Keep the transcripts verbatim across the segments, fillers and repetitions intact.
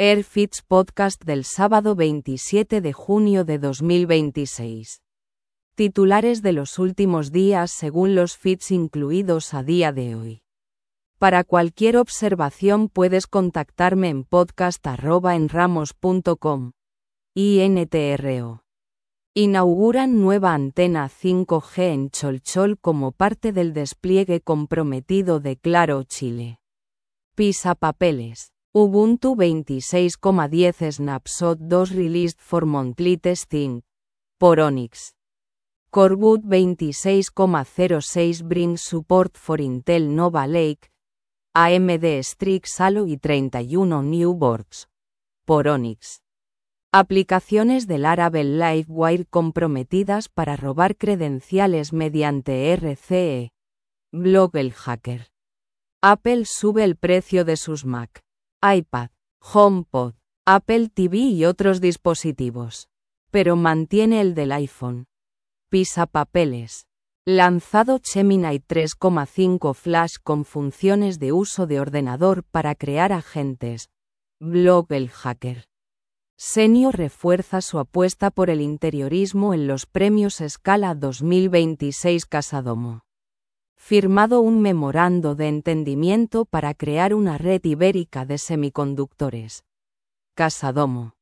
AirFits Podcast del sábado veintisiete de junio de dos mil veintiséis. Titulares de los últimos días según los feeds incluidos a día de hoy. Para cualquier observación puedes contactarme en podcast arroba enramos punto com. INTRO. Inauguran nueva antena cinco G en Cholchol como parte del despliegue comprometido de Claro Chile. Pisapapeles. Ubuntu veintiséis punto diez Snapshot dos Released for Monthly Testing. Por Onyx. Coreboot veintiséis punto cero seis brings support for Intel Nova Lake, A M D Strix Alloy treinta y uno new boards. Por Onyx. Aplicaciones del Laravel Livewire comprometidas para robar credenciales mediante R C E. Blog El Hacker. Apple sube el precio de sus Mac, iPad, HomePod, Apple T V y otros dispositivos, pero mantiene el del iPhone. Pisapapeles. Lanzado Gemini tres punto cinco Flash con funciones de uso de ordenador para crear agentes. Blog El Hacker. Senio refuerza su apuesta por el interiorismo en los premios Scala dos mil veintiséis Casadomo. Firmado un memorando de entendimiento para crear una red ibérica de semiconductores. Casadomo.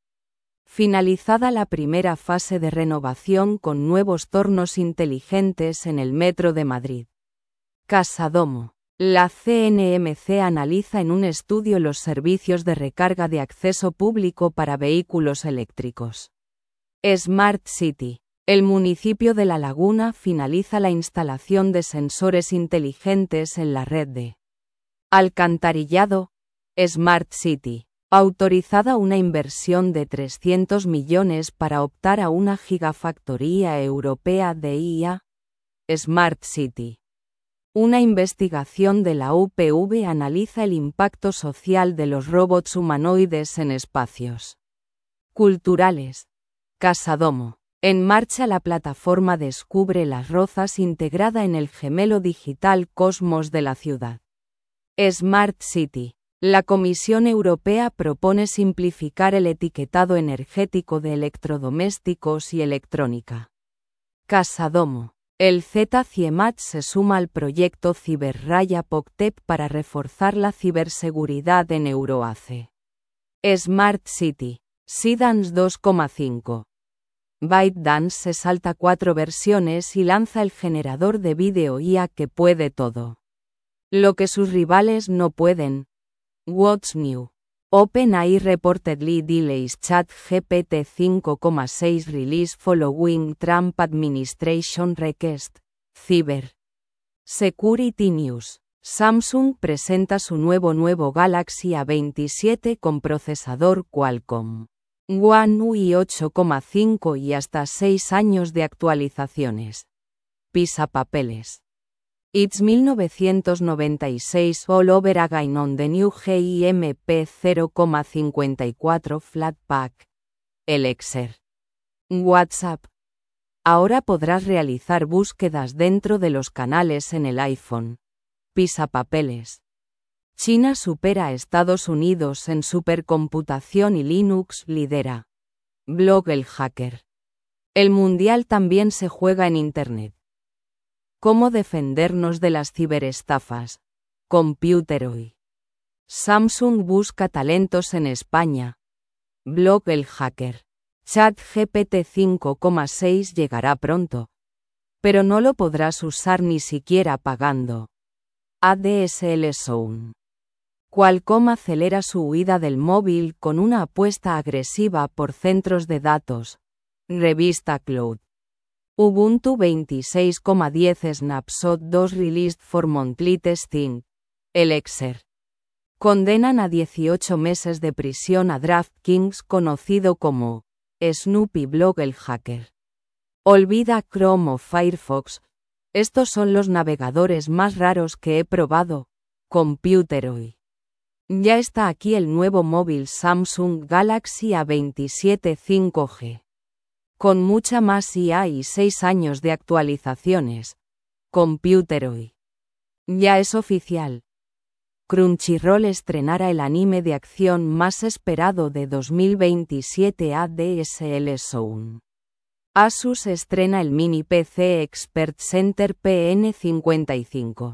Finalizada la primera fase de renovación con nuevos tornos inteligentes en el Metro de Madrid. Casadomo. La C N M C analiza en un estudio los servicios de recarga de acceso público para vehículos eléctricos. Smart City. El municipio de La Laguna finaliza la instalación de sensores inteligentes en la red de alcantarillado. Smart City. Autorizada una inversión de trescientos millones para optar a una gigafactoría europea de I A. Smart City. Una investigación de la U P V analiza el impacto social de los robots humanoides en espacios culturales. Casadomo. En marcha la plataforma Descubre Las Rozas integrada en el gemelo digital Cosmos de la ciudad. Smart City. La Comisión Europea propone simplificar el etiquetado energético de electrodomésticos y electrónica. Casadomo. El Z-Ciemat se suma al proyecto Ciberraya Poctep para reforzar la ciberseguridad en Euroace. Smart City. Seedance dos punto cinco. ByteDance se salta cuatro versiones y lanza el generador de vídeo I A que puede todo lo que sus rivales no pueden. What's new? OpenAI reportedly delays ChatGPT cinco punto seis release following Trump administration request. Cyber Security News. Samsung presenta su nuevo nuevo Galaxy A veintisiete con procesador Qualcomm One U I ocho punto cinco y hasta seis años de actualizaciones. Pisapapeles. It's mil novecientos noventa y seis all over again on the new G I M P cero punto cincuenta y cuatro Flatpak. Elixir. WhatsApp. Ahora podrás realizar búsquedas dentro de los canales en el iPhone. Pisapapeles. China supera a Estados Unidos en supercomputación y Linux lidera. Blog El Hacker. El mundial también se juega en Internet. ¿Cómo defendernos de las ciberestafas? Computeroy. Samsung busca talentos en España. Blog El Hacker. ChatGPT cinco punto seis llegará pronto. Pero no lo podrás usar ni siquiera pagando. A D S L Zone. Qualcomm acelera su huida del móvil con una apuesta agresiva por centros de datos. Revista Cloud. Ubuntu veintiséis punto diez Snapshot dos Released for Monthly Testing. Elixir. Condenan a dieciocho meses de prisión a DraftKings conocido como Snoopy. Blog El Hacker. Olvida Chrome o Firefox. Estos son los navegadores más raros que he probado. Computeroy. Ya está aquí el nuevo móvil Samsung Galaxy A veintisiete cinco G. Con mucha más I A y seis años de actualizaciones. Computeroy. Ya es oficial. Crunchyroll estrenará el anime de acción más esperado de dos mil veintisiete, A D S L Zone. Asus estrena el mini P C Expert Center P N cincuenta y cinco.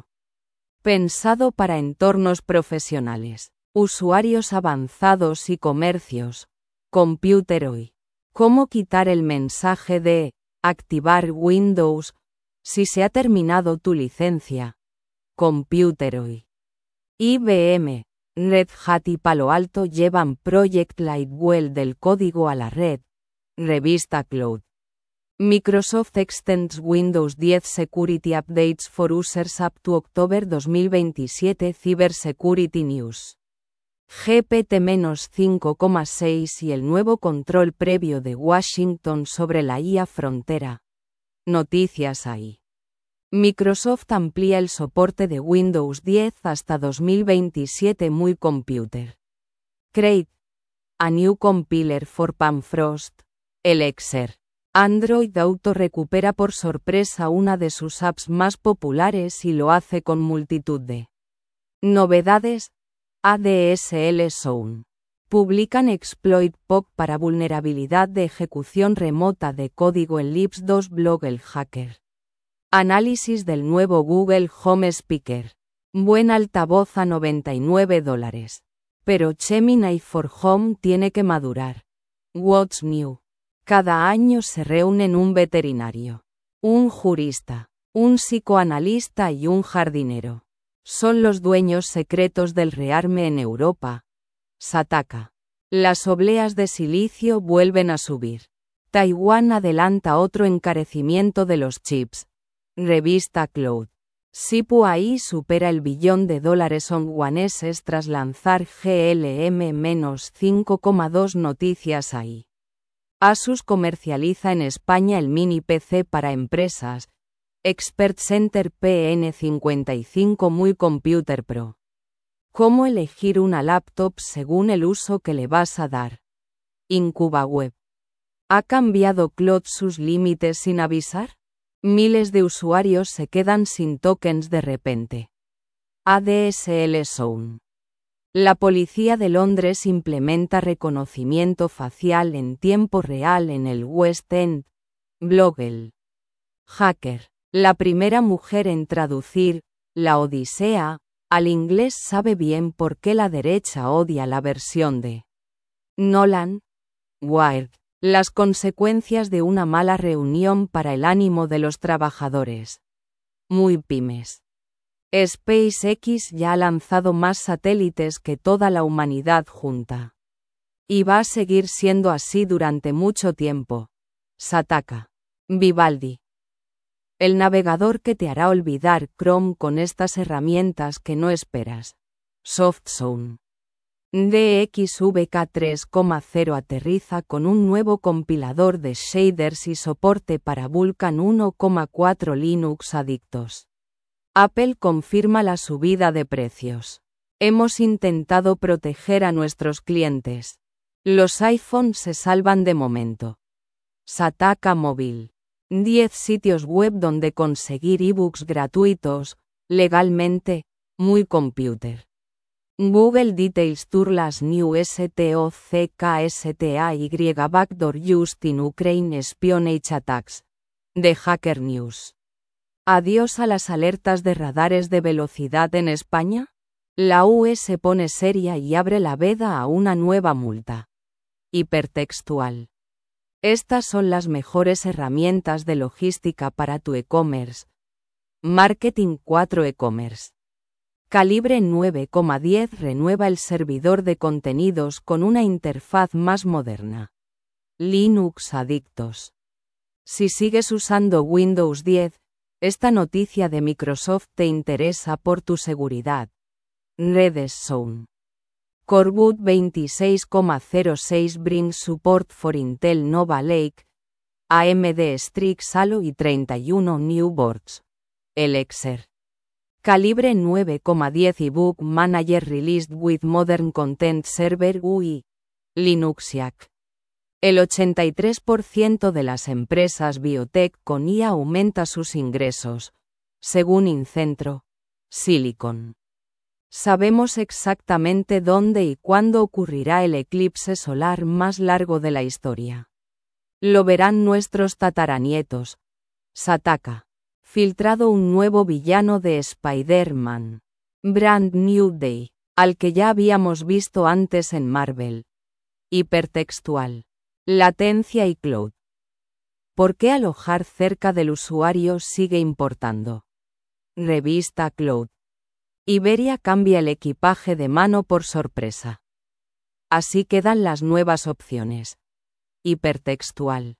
Pensado para entornos profesionales, usuarios avanzados y comercios. Computer hoy. ¿Cómo quitar el mensaje de activar Windows si se ha terminado tu licencia? Computer hoy. I B M, Red Hat y Palo Alto llevan Project Lightwell del código a la red. Revista Cloud. Microsoft extends Windows diez Security Updates for users up to October dos mil veintisiete. Cybersecurity News. G P T cinco punto seis y el nuevo control previo de Washington sobre la I A frontera. Noticias ahí. Microsoft amplía el soporte de Windows diez hasta dos mil veintisiete. Muy Computer. Create a new compiler for Panfrost. Elixir. Android Auto recupera por sorpresa una de sus apps más populares y lo hace con multitud de novedades. A D S L Zone. Publican exploit P O C para vulnerabilidad de ejecución remota de código en Libs dos blog el hacker. Análisis del nuevo Google Home Speaker. Buen altavoz a noventa y nueve dólares. Pero Gemini for Home tiene que madurar. What's new? Cada año se reúnen un veterinario, un jurista, un psicoanalista y un jardinero. Son los dueños secretos del rearme en Europa. Sataka. Las obleas de silicio vuelven a subir. Taiwán adelanta otro encarecimiento de los chips. Revista Cloud. S I P U A I supera el billón de dólares hongkoneses tras lanzar G L M cinco coma dos. Noticias ahí. Asus comercializa en España el mini P C para empresas. Expert Center P N cincuenta y cinco. Muy Computer Pro. ¿Cómo elegir una laptop según el uso que le vas a dar? IncubaWeb. ¿Ha cambiado Cloud sus límites sin avisar? Miles de usuarios se quedan sin tokens de repente. A D S L Zone. La policía de Londres implementa reconocimiento facial en tiempo real en el West End. Blogel. Hacker. La primera mujer en traducir La Odisea al inglés sabe bien por qué la derecha odia la versión de Nolan. Wired. Las consecuencias de una mala reunión para el ánimo de los trabajadores. Muy pymes. SpaceX ya ha lanzado más satélites que toda la humanidad junta. Y va a seguir siendo así durante mucho tiempo. Sataka. Vivaldi. El navegador que te hará olvidar Chrome con estas herramientas que no esperas. SoftZone. D X V K tres punto cero aterriza con un nuevo compilador de shaders y soporte para Vulkan uno punto cuatro Linux adictos. Apple confirma la subida de precios. Hemos intentado proteger a nuestros clientes. Los iPhones se salvan de momento. Sataka Móvil. diez sitios web donde conseguir ebooks gratuitos, legalmente. Muy Computer. Google Details Tour las new STOCKSTAY backdoor used in Ukraine espionage attacks. De Hacker News. ¿Adiós a las alertas de radares de velocidad en España? La U E se pone seria y abre la veda a una nueva multa. Hipertextual. Estas son las mejores herramientas de logística para tu e-commerce. Marketing cuatro e-commerce. Calibre nueve coma diez renueva el servidor de contenidos con una interfaz más moderna. Linux adictos. Si sigues usando Windows diez, esta noticia de Microsoft te interesa por tu seguridad. Redes Zone. Coreboot veintiséis coma cero seis brings support for Intel Nova Lake, A M D Strix Halo y treinta y uno new boards. Elixir. Calibre nueve coma diez ebook manager released with modern content server U I. Linuxiac. El ochenta y tres por ciento de las empresas biotech con I A aumenta sus ingresos, según Incentro. Silicon. Sabemos exactamente dónde y cuándo ocurrirá el eclipse solar más largo de la historia. Lo verán nuestros tataranietos. Sataka. Filtrado un nuevo villano de Spider-Man. Brand New Day, al que ya habíamos visto antes en Marvel. Hipertextual. Latencia y cloud. ¿Por qué alojar cerca del usuario sigue importando? Revista Cloud. Iberia cambia el equipaje de mano por sorpresa. Así quedan las nuevas opciones. Hipertextual.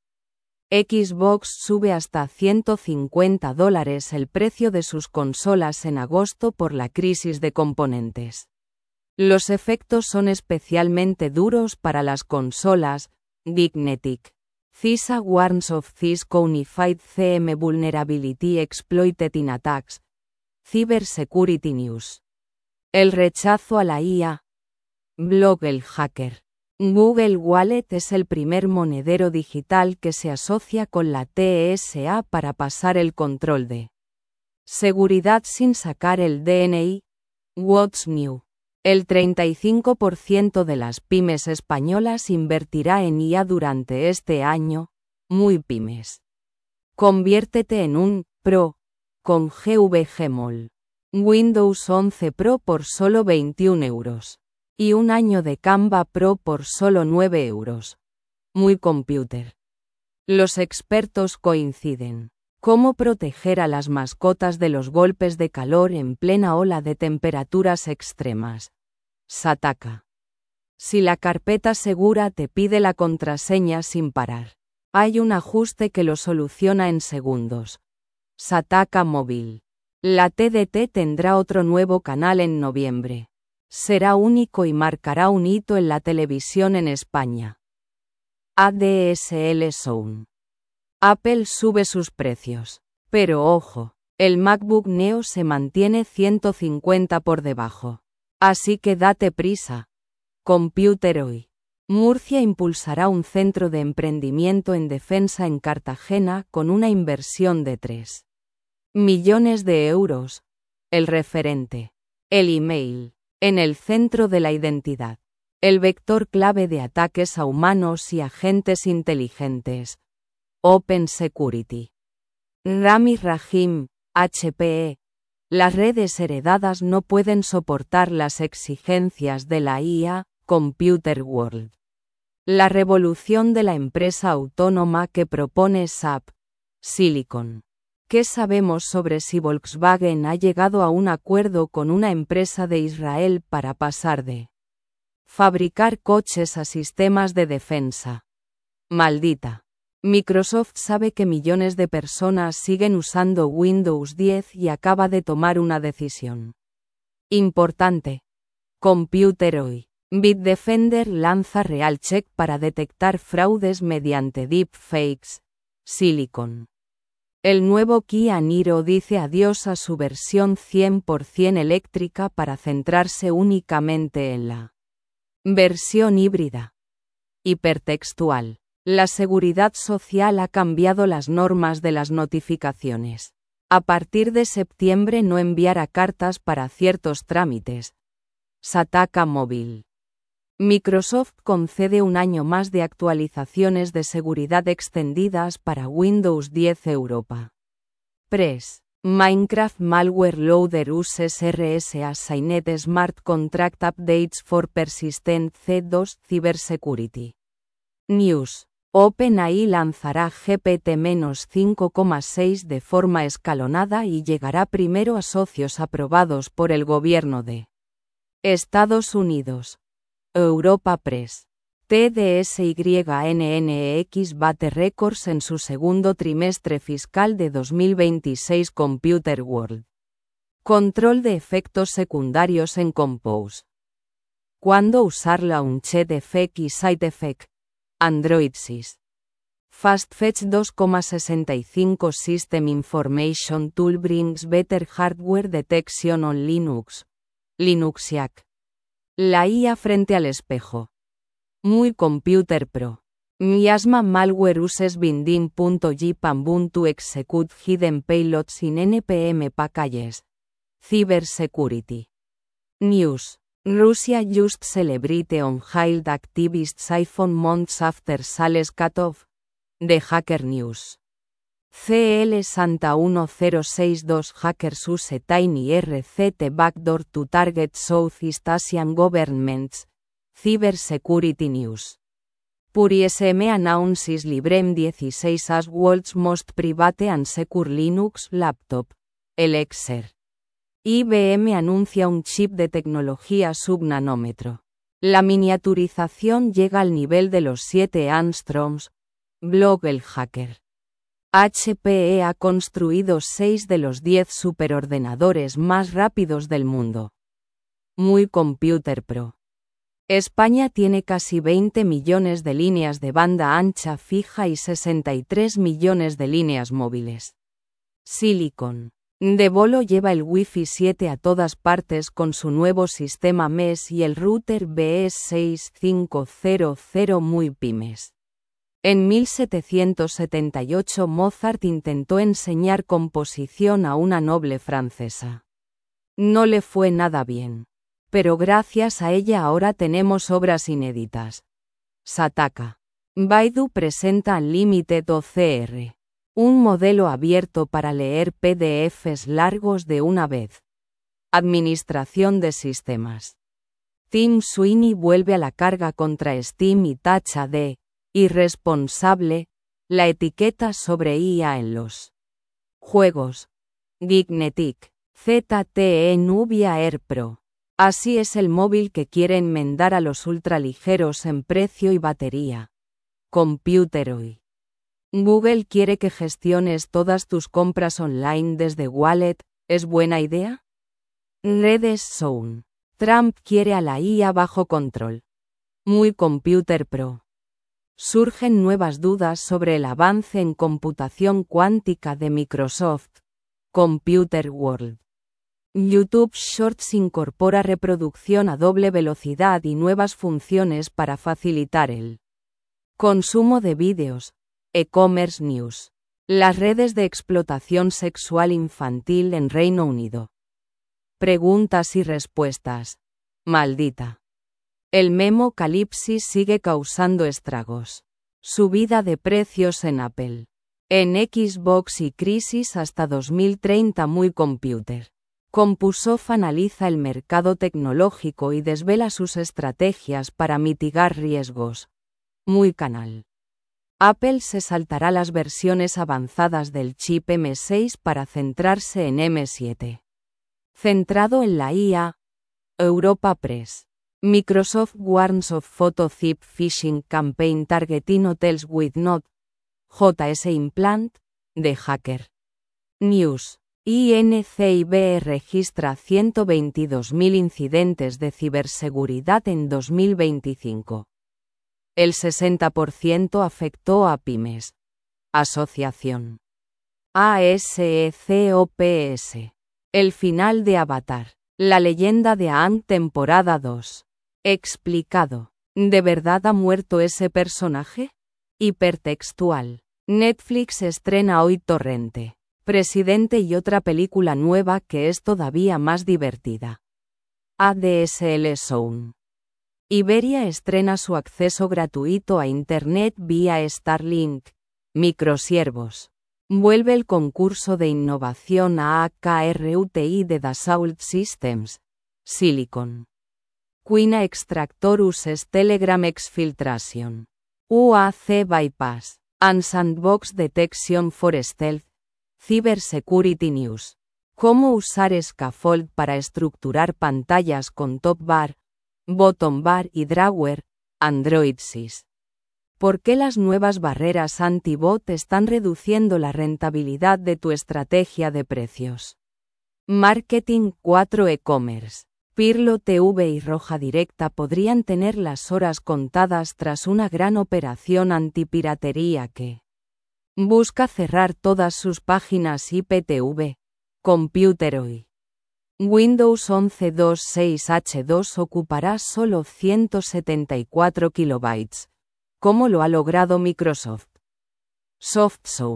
Xbox sube hasta ciento cincuenta dólares el precio de sus consolas en agosto por la crisis de componentes. Los efectos son especialmente duros para las consolas. Dignetic. CISA warns of Cisco Unified C M vulnerability exploited in attacks. Cybersecurity News. El rechazo a la I A. Blog El Hacker. Google Wallet es el primer monedero digital que se asocia con la T S A para pasar el control de seguridad sin sacar el D N I. What's New. El treinta y cinco por ciento de las pymes españolas invertirá en I A durante este año. Muy pymes. Conviértete en un pro con G V Gmol. Windows once Pro por solo veintiún euros. Y un año de Canva Pro por solo nueve euros. Muy computer. Los expertos coinciden. ¿Cómo proteger a las mascotas de los golpes de calor en plena ola de temperaturas extremas? Sataka. Si la carpeta segura te pide la contraseña sin parar, hay un ajuste que lo soluciona en segundos. Sataka Móvil. La T D T tendrá otro nuevo canal en noviembre. Será único y marcará un hito en la televisión en España. A D S L Zone. Apple sube sus precios. Pero ojo, el MacBook Neo se mantiene ciento cincuenta por debajo. Así que date prisa. Computer Hoy. Murcia impulsará un centro de emprendimiento en defensa en Cartagena con una inversión de tres millones de euros. El referente. El email. En el centro de la identidad. El vector clave de ataques a humanos y agentes inteligentes. Open Security. Rami Rahim, H P E. Las redes heredadas no pueden soportar las exigencias de la I A. Computer World. La revolución de la empresa autónoma que propone S A P. Silicon. ¿Qué sabemos sobre si Volkswagen ha llegado a un acuerdo con una empresa de Israel para pasar de fabricar coches a sistemas de defensa? Maldita. Microsoft sabe que millones de personas siguen usando Windows diez y acaba de tomar una decisión importante. Computer Hoy. Bitdefender lanza RealCheck para detectar fraudes mediante deepfakes. Silicon. El nuevo Kia Niro dice adiós a su versión cien por ciento eléctrica para centrarse únicamente en la versión híbrida. Hipertextual. La seguridad social ha cambiado las normas de las notificaciones. A partir de septiembre no enviará cartas para ciertos trámites. Sataka Móvil. Microsoft concede un año más de actualizaciones de seguridad extendidas para Windows diez Europa. Press. Minecraft Malware Loader uses R S A Signed Smart Contract Updates for Persistent C dos Cybersecurity. News. OpenAI lanzará G P T cinco punto seis de forma escalonada y llegará primero a socios aprobados por el gobierno de Estados Unidos. Europa Press. T D S Y N N X bate récords en su segundo trimestre fiscal de dos mil veintiséis. Computer World. Control de efectos secundarios en Compose. ¿Cuándo usar Launched Effect y Side Effect? Android Sys. FastFetch dos punto sesenta y cinco System Information Tool brings better hardware detection on Linux. Linuxiac. La I A frente al espejo. Muy Computer Pro. Miasma Malware uses binding.jpang to execute hidden payloads in N P M packages. Cybersecurity. News. Russia just celebrate on-hired activists iPhone months after sales cut-off. The Hacker News. C L Santa uno cero seis dos hackers use tiny R C T backdoor to target Southeast Asian governments. Cybersecurity News. PureSM announces Librem dieciséis as world's most private and secure Linux laptop. Elixir. I B M anuncia un chip de tecnología subnanómetro. La miniaturización llega al nivel de los siete angstroms. Blog El Hacker. H P E ha construido seis de los diez superordenadores más rápidos del mundo. Muy Computer Pro. España tiene casi veinte millones de líneas de banda ancha fija y sesenta y tres millones de líneas móviles. Silicon. Devolo lleva el Wi-Fi siete a todas partes con su nuevo sistema M E S y el router B E S seis cinco cero cero muy pymes. En mil setecientos setenta y ocho Mozart intentó enseñar composición a una noble francesa. No le fue nada bien. Pero gracias a ella ahora tenemos obras inéditas. Sataka. Baidu presenta Unlimited O C R. Un modelo abierto para leer P D Fs largos de una vez. Administración de sistemas. Tim Sweeney vuelve a la carga contra Steam y tacha de irresponsable la etiqueta sobre I A en los juegos. Geeknetic. Z T E Nubia Air Pro. Así es el móvil que quiere enmendar a los ultraligeros en precio y batería. Computeroid. Google quiere que gestiones todas tus compras online desde Wallet, ¿es buena idea? Redes Zone. Trump quiere a la I A bajo control. Muy Computer Pro. Surgen nuevas dudas sobre el avance en computación cuántica de Microsoft. Computer World. YouTube Shorts incorpora reproducción a doble velocidad y nuevas funciones para facilitar el consumo de vídeos. E-commerce News. Las redes de explotación sexual infantil en Reino Unido. Preguntas y respuestas. Maldita. El memocalipsis sigue causando estragos. Subida de precios en Apple. En Xbox y crisis hasta dos mil treinta. Muy Computer. Compusoft analiza el mercado tecnológico y desvela sus estrategias para mitigar riesgos. Muy Canal. Apple se saltará las versiones avanzadas del chip M seis para centrarse en M siete. Centrado en la I A. Europa Press. Microsoft warns of photo thief phishing campaign targeting hotels with not J S implant. The Hacker News. I N C I B registra ciento veintidós mil incidentes de ciberseguridad en dos mil veinticinco. El sesenta por ciento afectó a pymes. Asociación. A S E C O P S. El final de Avatar. La leyenda de Aang temporada dos. Explicado. ¿De verdad ha muerto ese personaje? Hipertextual. Netflix estrena hoy Torrente. Presidente y otra película nueva que es todavía más divertida. A D S L Zone. Iberia estrena su acceso gratuito a Internet vía Starlink. Microsiervos. Vuelve el concurso de innovación a A K R U T I de Dassault Systems. Silicon. Quina Extractor uses Telegram Exfiltration. U A C Bypass. And Sandbox Detection for Stealth. Cybersecurity News. Cómo usar Scaffold para estructurar pantallas con top bar, bottom bar y drawer. Android Sys. ¿Por qué las nuevas barreras anti-bot están reduciendo la rentabilidad de tu estrategia de precios? Marketing cuatro E-commerce. Pirlo T V y Roja Directa podrían tener las horas contadas tras una gran operación antipiratería que busca cerrar todas sus páginas I P T V. Computeroid. Windows once punto veintiséis H dos ocupará solo ciento setenta y cuatro kilobytes. ¿Cómo lo ha logrado Microsoft? SoftZone.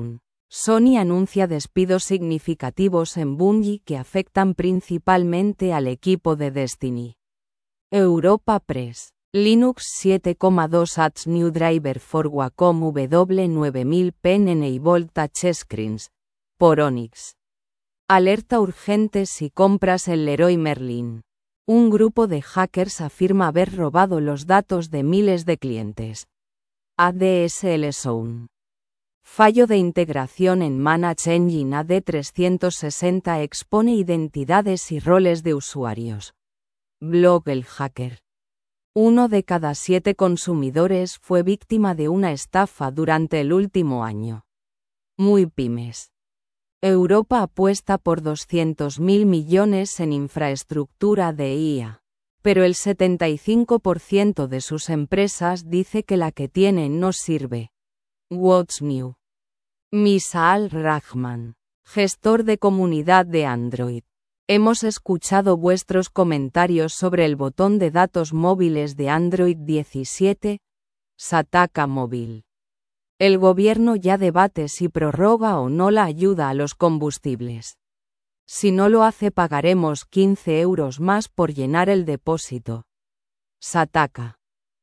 Sony anuncia despidos significativos en Bungie que afectan principalmente al equipo de Destiny. Europa Press. Linux siete punto dos adds new driver for Wacom W nueve mil pen enabled touchscreens. Por Onyx. Alerta urgente si compras el Leroy Merlin. Un grupo de hackers afirma haber robado los datos de miles de clientes. A D S L Zone. Fallo de integración en Manage Engine A D trescientos sesenta expone identidades y roles de usuarios. Blog El Hacker. Uno de cada siete consumidores fue víctima de una estafa durante el último año. Muy pymes. Europa apuesta por doscientos mil millones en infraestructura de I A, pero el setenta y cinco por ciento de sus empresas dice que la que tienen no sirve. What's New? Misaal Rahman, gestor de comunidad de Android. Hemos escuchado vuestros comentarios sobre el botón de datos móviles de Android diecisiete, Sataka Móvil. El gobierno ya debate si prorroga o no la ayuda a los combustibles. Si no lo hace pagaremos quince euros más por llenar el depósito. Sataka.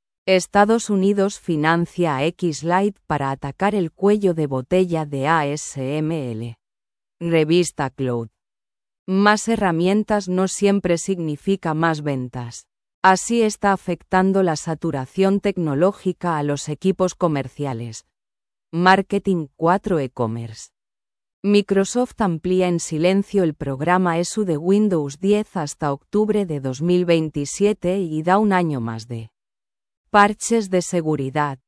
Estados Unidos financia a X-Lite para atacar el cuello de botella de A S M L. Revista Cloud. Más herramientas no siempre significa más ventas. Así está afectando la saturación tecnológica a los equipos comerciales. Marketing cuatro e-commerce. Microsoft amplía en silencio el programa E S U de Windows diez hasta octubre de dos mil veintisiete y da un año más de parches de seguridad.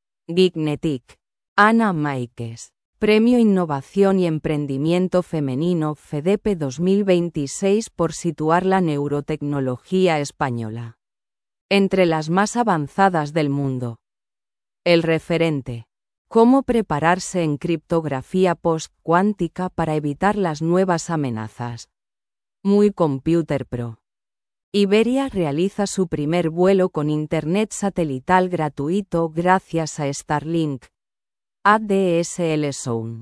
Geeknetic. Ana Máiquez. Premio Innovación y Emprendimiento Femenino FEDEPE dos mil veintiséis por situar la neurotecnología española entre las más avanzadas del mundo. El referente. Cómo prepararse en criptografía post-cuántica para evitar las nuevas amenazas. Muy Computer Pro. Iberia realiza su primer vuelo con internet satelital gratuito gracias a Starlink. A D S L Zone.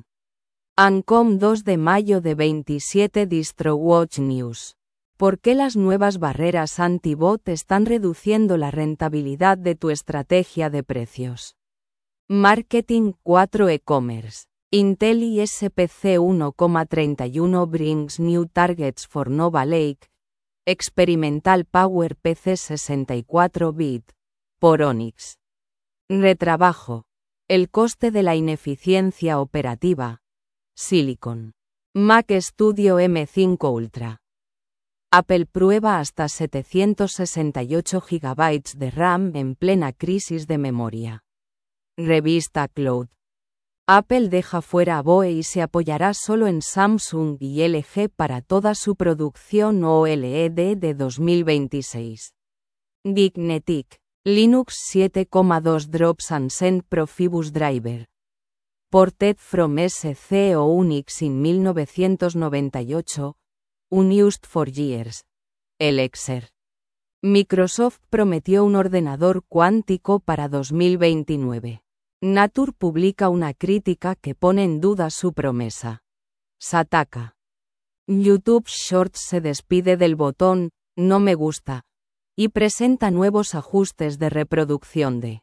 Ancom dos de mayo de veintisiete DistroWatch News. ¿Por qué las nuevas barreras anti-bot están reduciendo la rentabilidad de tu estrategia de precios? Marketing cuatro e-commerce. Intel I S P C uno coma treinta y uno brings new targets for Nova Lake. Experimental Power P C sesenta y cuatro bit. Por Onyx. Retrabajo. El coste de la ineficiencia operativa. Silicon. Mac Studio M cinco Ultra. Apple prueba hasta setecientos sesenta y ocho gigabytes de RAM en plena crisis de memoria. Revista Cloud. Apple deja fuera a B O E y se apoyará solo en Samsung y L G para toda su producción O L E D de dos mil veintiséis. Geeknetic. Linux siete punto dos Drops and Send Profibus Driver. Ported from S C o Unix in mil novecientos noventa y ocho, Unused for Years. Elixir. Microsoft prometió un ordenador cuántico para dos mil veintinueve. Nature publica una crítica que pone en duda su promesa. Sataka. YouTube Shorts se despide del botón "No me gusta" y presenta nuevos ajustes de reproducción de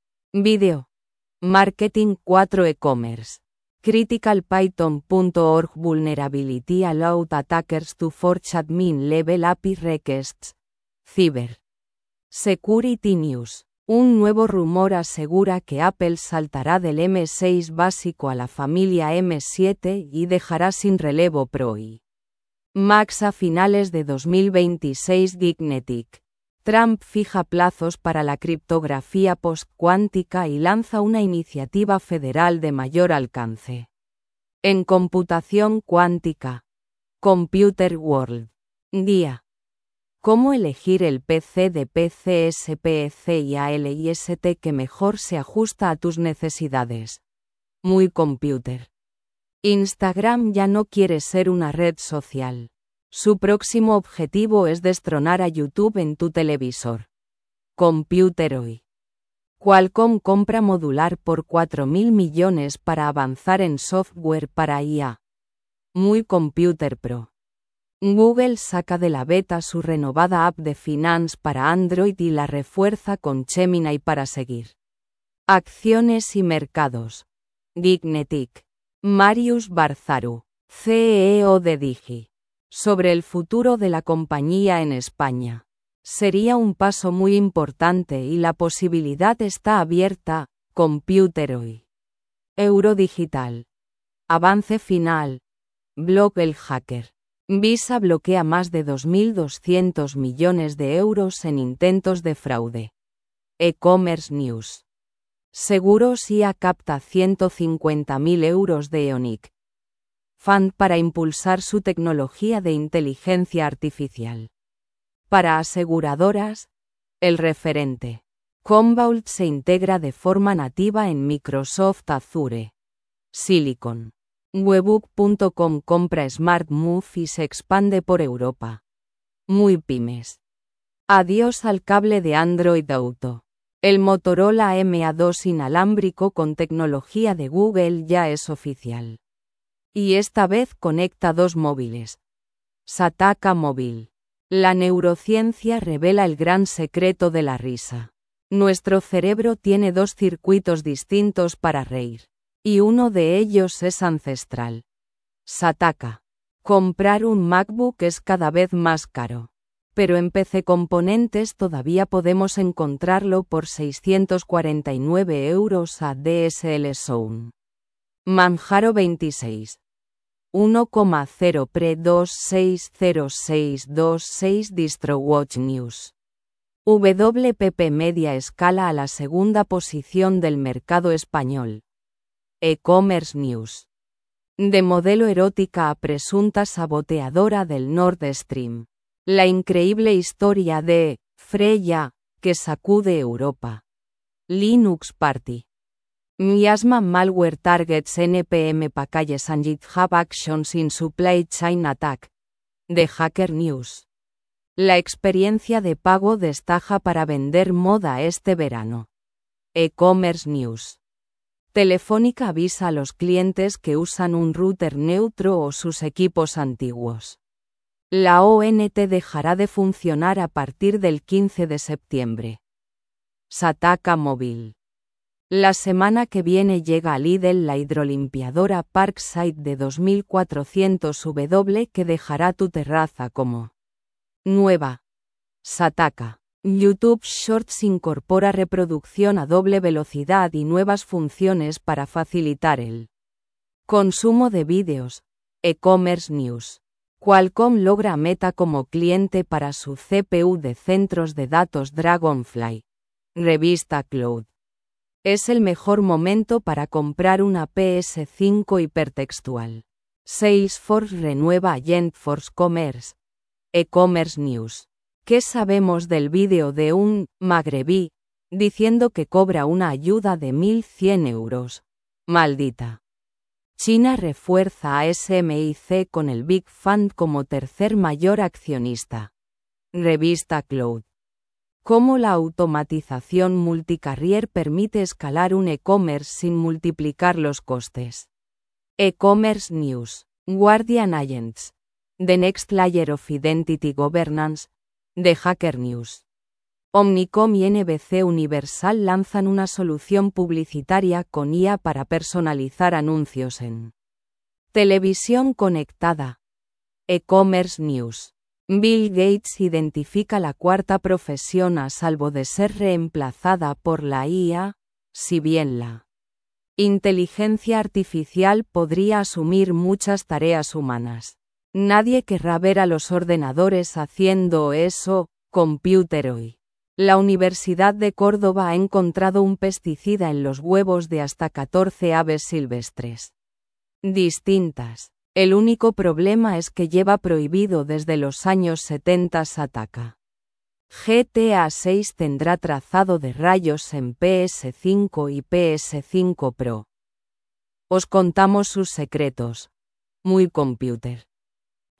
vídeo. Marketing cuatro e-commerce. Critical Python punto org Vulnerability allowed attackers to forge admin level A P I requests. Cyber Security News. Un nuevo rumor asegura que Apple saltará del M seis básico a la familia M siete y dejará sin relevo Pro y Max a finales de dos mil veintiséis. Geeknetic. Trump fija plazos para la criptografía postcuántica y lanza una iniciativa federal de mayor alcance. En computación cuántica. Computer World. Guía. ¿Cómo elegir el P C de P C S P C y A L I S T que mejor se ajusta a tus necesidades? Muy Computer. Instagram ya no quiere ser una red social. Su próximo objetivo es destronar a YouTube en tu televisor. Computer Hoy. Qualcomm compra Modular por cuatro mil millones para avanzar en software para I A. Muy Computer Pro. Google saca de la beta su renovada app de Finance para Android y la refuerza con Gemini para seguir. Acciones y mercados. Gignetic. Marius Barzaru, C E O de Digi. Sobre el futuro de la compañía en España. Sería un paso muy importante y la posibilidad está abierta. Computer Hoy. Eurodigital. Avance final. Blog El Hacker. Visa bloquea más de dos mil doscientos millones de euros en intentos de fraude. E-Commerce News. Seguros I A capta ciento cincuenta mil euros de Eonic Fund para impulsar su tecnología de inteligencia artificial. Para aseguradoras, el referente. Commvault se integra de forma nativa en Microsoft Azure. Silicon. Webbook punto com compra SmartMove y se expande por Europa. Muy pymes. Adiós al cable de Android Auto. El Motorola M A dos inalámbrico con tecnología de Google ya es oficial. Y esta vez conecta dos móviles. Sataka Móvil. La neurociencia revela el gran secreto de la risa. Nuestro cerebro tiene dos circuitos distintos para reír. Y uno de ellos es ancestral. Sataka. Comprar un MacBook es cada vez más caro. Pero en P C Componentes todavía podemos encontrarlo por seiscientos cuarenta y nueve euros a D S L Zone. Manjaro veintiséis. uno coma cero Pre dos seis cero seis dos seis DistroWatch News. W P P Media escala a la segunda posición del mercado español. E-Commerce News. De modelo erótica a presunta saboteadora del Nord Stream. La increíble historia de Freya, que sacude Europa. Linux Party. Miasma Malware Targets N P M Packages and GitHub Actions in Supply Chain Attack. De Hacker News. La experiencia de pago destaja para vender moda este verano. E-Commerce News. Telefónica avisa a los clientes que usan un router neutro o sus equipos antiguos. La O N T dejará de funcionar a partir del quince de septiembre. Sataka Móvil. La semana que viene llega a Lidl la hidrolimpiadora Parkside de dos mil cuatrocientos watt que dejará tu terraza como nueva. Sataka. YouTube Shorts incorpora reproducción a doble velocidad y nuevas funciones para facilitar el consumo de vídeos. E-Commerce News. Qualcomm logra Meta como cliente para su C P U de centros de datos Dragonfly. Revista Cloud. Es el mejor momento para comprar una P S cinco hipertextual. Salesforce renueva Agentforce Commerce. E-Commerce News. ¿Qué sabemos del vídeo de un magrebí diciendo que cobra una ayuda de mil cien euros? Maldita. China refuerza a S M I C con el Big Fund como tercer mayor accionista. Revista Cloud. ¿Cómo la automatización multicarrier permite escalar un e-commerce sin multiplicar los costes? E-Commerce News. Guardian Agents. The Next Layer of Identity Governance. De Hacker News. Omnicom y N B C Universal lanzan una solución publicitaria con I A para personalizar anuncios en televisión conectada. E-Commerce News. Bill Gates identifica la cuarta profesión a salvo de ser reemplazada por la I A, si bien la inteligencia artificial podría asumir muchas tareas humanas. Nadie querrá ver a los ordenadores haciendo eso. Computer Hoy. La Universidad de Córdoba ha encontrado un pesticida en los huevos de hasta catorce aves silvestres distintas. El único problema es que lleva prohibido desde los años setenta. Sataka. G T A seis tendrá trazado de rayos en P S cinco y P S cinco Pro. Os contamos sus secretos. Muy Computer.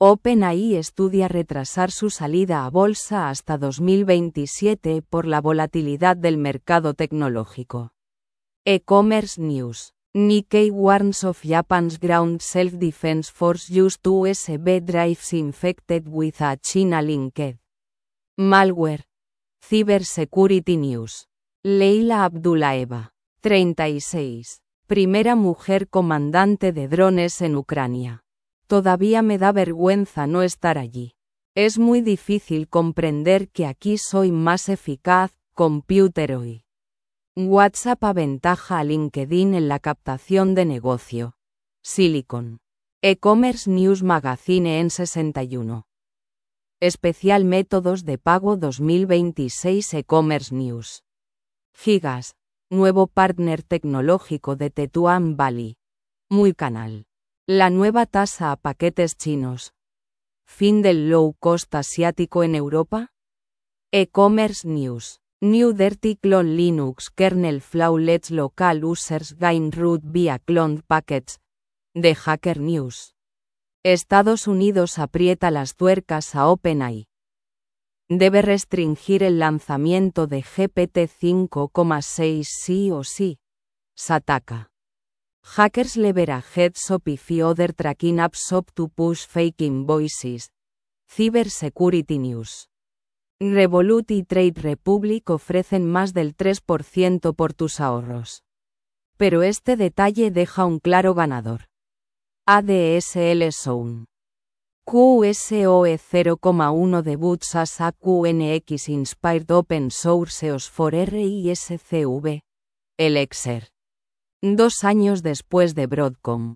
OpenAI estudia retrasar su salida a bolsa hasta dos mil veintisiete por la volatilidad del mercado tecnológico. E-commerce News. Nikkei warns of Japan's ground self-defense force used U S B drives infected with a China-linked malware. Cybersecurity News. Leila Abdullaeva, treinta y seis, primera mujer comandante de drones en Ucrania. Todavía me da vergüenza no estar allí. Es muy difícil comprender que aquí soy más eficaz. Computer hoy. WhatsApp aventaja a LinkedIn en la captación de negocio. Silicon. E-commerce News Magazine en sesenta y uno. Especial Métodos de Pago dos mil veintiséis E-commerce News. Gigas. Nuevo partner tecnológico de Tetuan Valley. Muy canal. La nueva tasa a paquetes chinos. ¿Fin del low cost asiático en Europa? E-commerce News. New Dirty Clone Linux Kernel Flaw lets local users gain root via cloned packets. The Hacker News. Estados Unidos aprieta las tuercas a OpenAI. Debe restringir el lanzamiento de G P T cinco punto seis sí o sí. Sataka. Hackers leverage Shopify other tracking apps up to push fake invoices. Cybersecurity News. Revolut y Trade Republic ofrecen más del tres por ciento por tus ahorros. Pero este detalle deja un claro ganador. A D S L Zone. Q S O E cero coma uno debuts as a Q N X Inspired Open Source E O S for R I S C V. Elixir. Dos años después de Broadcom.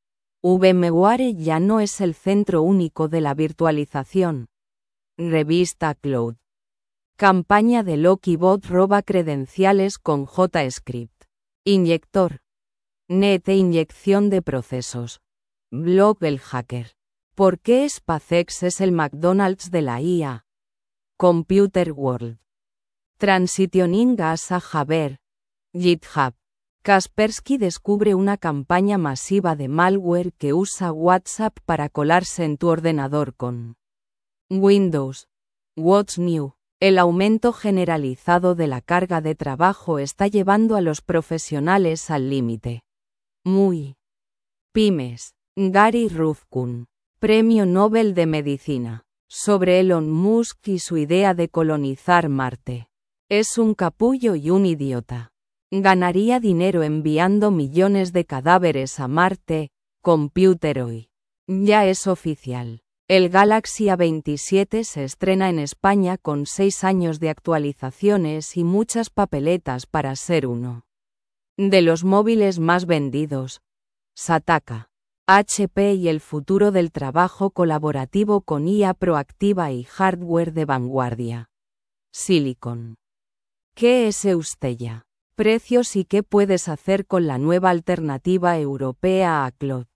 VMware ya no es el centro único de la virtualización. Revista Cloud. Campaña de Lockybot roba credenciales con JavaScript. Inyector. Net e inyección de procesos. Blog El Hacker. ¿Por qué SpaceX es el McDonald's de la I A? Computer World. Transitioning as a Java. GitHub. Kaspersky descubre una campaña masiva de malware que usa WhatsApp para colarse en tu ordenador con Windows. What's New? El aumento generalizado de la carga de trabajo está llevando a los profesionales al límite. Muy. Pymes. Gary Ruvkun. Premio Nobel de Medicina. Sobre Elon Musk y su idea de colonizar Marte. Es un capullo y un idiota. Ganaría dinero enviando millones de cadáveres a Marte. Computer hoy. Ya es oficial. El Galaxy A veintisiete se estrena en España con seis años de actualizaciones y muchas papeletas para ser uno de los móviles más vendidos. Sataka. H P y el futuro del trabajo colaborativo con I A proactiva y hardware de vanguardia. Silicon. ¿Qué es Eustella? Precios y qué puedes hacer con la nueva alternativa europea a Claude.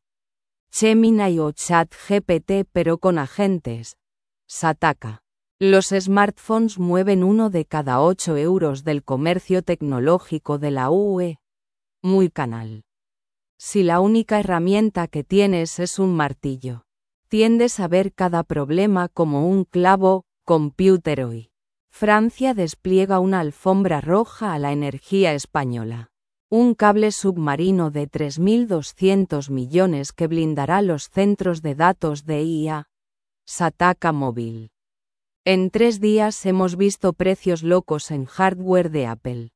Gemini o ChatGPT pero con agentes. Sataka. Los smartphones mueven uno de cada ocho euros del comercio tecnológico de la U E. Muy canal. Si la única herramienta que tienes es un martillo, tiendes a ver cada problema como un clavo. Computer hoy. Francia despliega una alfombra roja a la energía española. Un cable submarino de tres mil doscientos millones que blindará los centros de datos de I A. Sataka Móvil. En tres días hemos visto precios locos en hardware de Apple,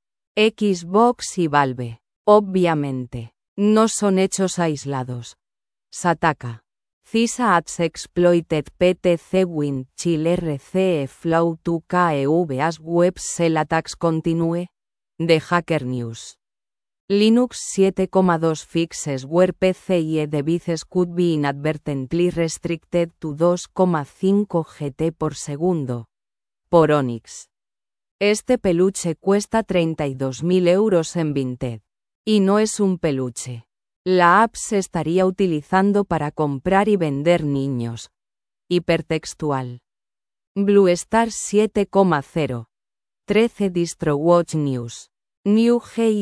Xbox y Valve. Obviamente, no son hechos aislados. Sataka. CISA Ads Exploited P T C Wind Chill R C E Flow two K E V as Web Cell Attacks Continue. The Hacker News. Linux siete punto dos fixes where P C I E devices could be inadvertently restricted to dos coma cinco G T por segundo. Por Onyx. Este peluche cuesta treinta y dos mil euros en Vinted. Y no es un peluche. La app se estaría utilizando para comprar y vender niños. Hipertextual. Bluestar siete punto cero. trece DistroWatch News. New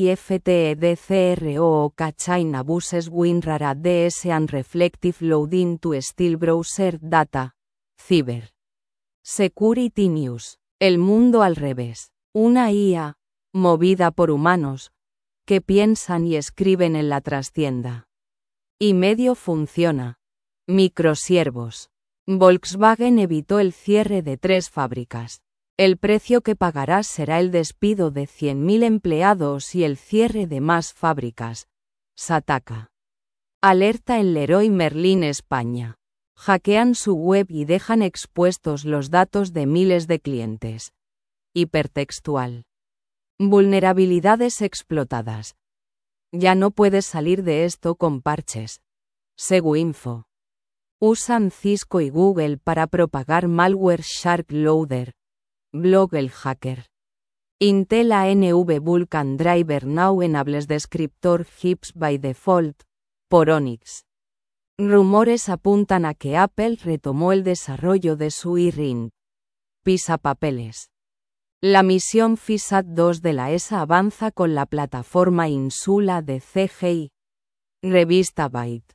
GIFTEDCRO Chain Abuses WinRAR D S and Reflective Loading to Steal Browser Data. Cyber Security News. El mundo al revés. Una I A, movida por humanos, que piensan y escriben en la trastienda. Y medio funciona. Microsiervos. Volkswagen evitó el cierre de tres fábricas. El precio que pagará será el despido de cien mil empleados y el cierre de más fábricas. Sataka. Alerta en Leroy Merlin España. Hackean su web y dejan expuestos los datos de miles de clientes. Hipertextual. Vulnerabilidades explotadas. Ya no puedes salir de esto con parches. Seguinfo. Usan Cisco y Google para propagar malware Shark Loader. Blog el hacker. Intel A N V Vulkan Driver Now Enables Descriptor Hips by Default. Por Onyx. Rumores apuntan a que Apple retomó el desarrollo de su iRing. Pisapapeles. La misión FISAT dos de la E S A avanza con la plataforma Insula de C G I. Revista Byte.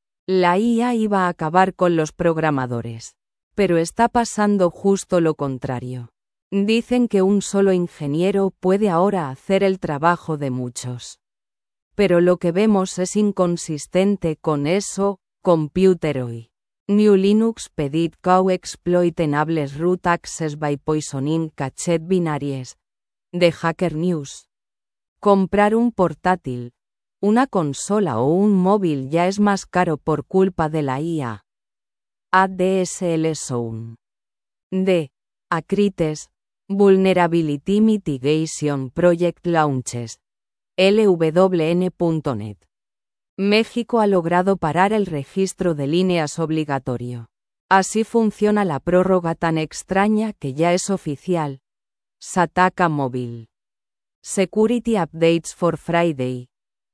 La I A iba a acabar con los programadores. Pero está pasando justo lo contrario. Dicen que un solo ingeniero puede ahora hacer el trabajo de muchos. Pero lo que vemos es inconsistente con eso. Computeroid. New Linux Pedit Cow Exploit Enables Root Access by Poisoning Cached Binaries. De Hacker News. Comprar un portátil, una consola o un móvil ya es más caro por culpa de la I A. A D S L Zone. D. Acrites. Vulnerability Mitigation Project Launches. L W N punto net. México ha logrado parar el registro de líneas obligatorio. Así funciona la prórroga tan extraña que ya es oficial. Sataka Móvil. Security Updates for Friday.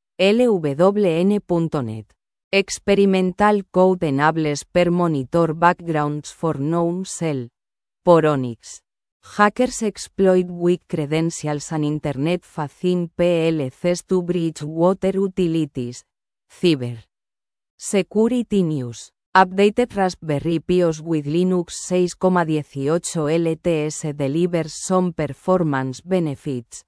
L W N punto net. Experimental Code Enables per Monitor Backgrounds for Known Shell. Por Onyx. Hackers exploit weak credentials and Internet facing P L Cs to breach water utilities. Cyber Security News. Updated Raspberry Pios with Linux seis punto dieciocho L T S delivers some performance benefits.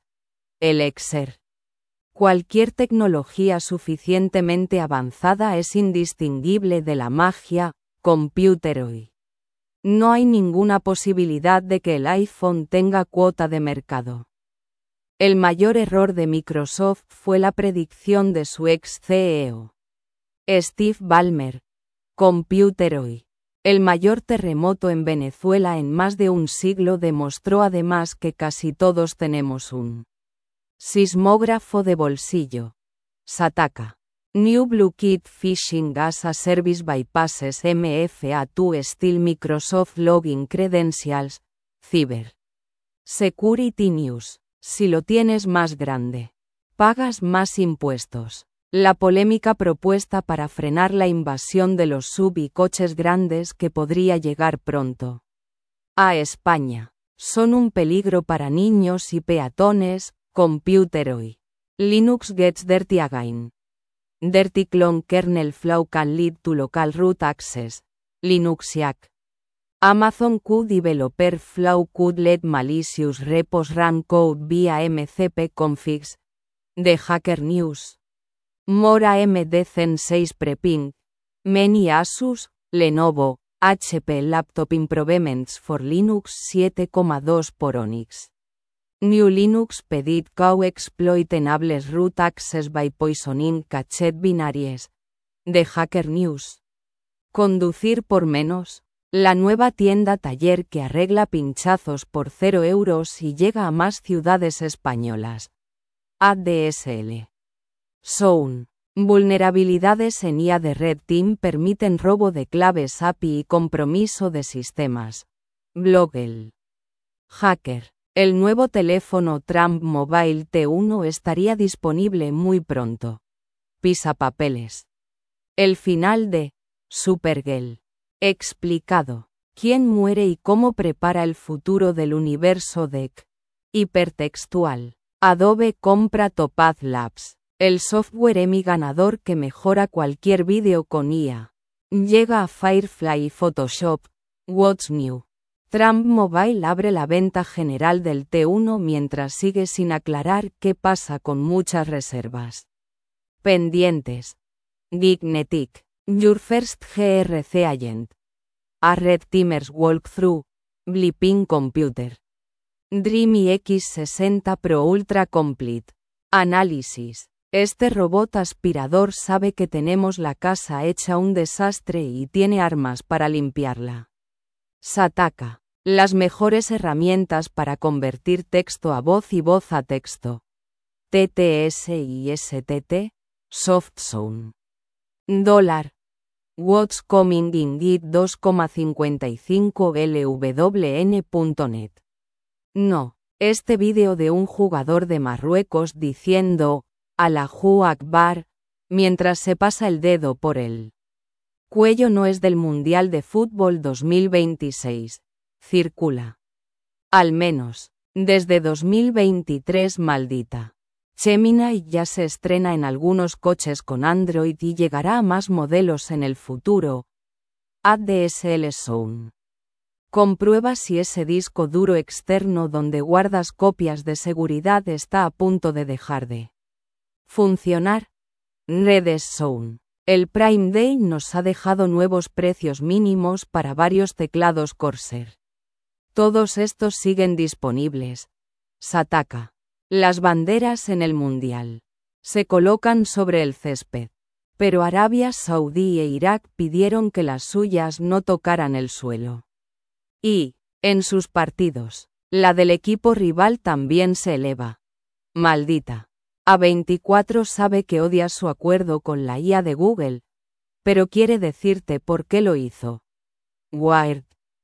Elixir. Cualquier tecnología suficientemente avanzada es indistinguible de la magia. Computeroid. No hay ninguna posibilidad de que el iPhone tenga cuota de mercado. El mayor error de Microsoft fue la predicción de su ex C E O. Steve Ballmer. Computeroid. El mayor terremoto en Venezuela en más de un siglo demostró además que casi todos tenemos un sismógrafo de bolsillo. Sataka. New Blue Kit Phishing as a Service Bypasses M F A to Steal Microsoft Login Credentials. Cyber Security News. Si lo tienes más grande, pagas más impuestos. La polémica propuesta para frenar la invasión de los sub y coches grandes que podría llegar pronto a España. Son un peligro para niños y peatones. Computeroid. Linux gets dirty again. Dirty clone kernel flaw can lead to local root access. Linuxiac. Amazon Q developer flaw could let malicious repos run code via M C P configs. De Hacker News. More A M D Zen seis prepping. Many Asus, Lenovo, H P Laptop Improvements for Linux siete punto dos por Onyx. New Linux Pedit Cow Exploit Enables Root Access by Poisoning Cached Binaries. De Hacker News. Conducir por menos. La nueva tienda taller que arregla pinchazos por cero euros y llega a más ciudades españolas. A D S L. Zone. Vulnerabilidades en I A de Red Team permiten robo de claves A P I y compromiso de sistemas. Blog el hacker. El nuevo teléfono Trump Mobile T uno estaría disponible muy pronto. Pisapapeles. El final de Supergirl. Explicado. ¿Quién muere y cómo prepara el futuro del universo D E C? Hipertextual. Adobe compra Topaz Labs, el software E M I ganador que mejora cualquier vídeo con I A. Llega a Firefly y Photoshop. What's new? Trump Mobile abre la venta general del T uno mientras sigue sin aclarar qué pasa con muchas reservas pendientes. Geeknetic. Your first G R C agent. A Red Teamers Walkthrough. Blipping Computer. Dreamy X sesenta Pro Ultra Complete. Análisis. Este robot aspirador sabe que tenemos la casa hecha un desastre y tiene armas para limpiarla. Sataka. Las mejores herramientas para convertir texto a voz y voz a texto. T T S y S T T. SoftZone. Dólar. What's coming in Git dos coma cincuenta y cinco L W N punto net. No, este vídeo de un jugador de Marruecos diciendo Allahu Akbar mientras se pasa el dedo por el cuello no es del Mundial de Fútbol dos mil veintiséis, circula. Al menos, desde dos mil veintitrés maldita. Gemini ya se estrena en algunos coches con Android y llegará a más modelos en el futuro. A D S L Zone. Comprueba si ese disco duro externo donde guardas copias de seguridad está a punto de dejar de funcionar. Redes Zone. El Prime Day nos ha dejado nuevos precios mínimos para varios teclados Corsair. Todos estos siguen disponibles. Sataka. Las banderas en el Mundial se colocan sobre el césped, pero Arabia Saudí e Irak pidieron que las suyas no tocaran el suelo. Y, en sus partidos, la del equipo rival también se eleva. Maldita. A veinticuatro sabe que odias su acuerdo con la I A de Google, pero quiere decirte por qué lo hizo. Wired.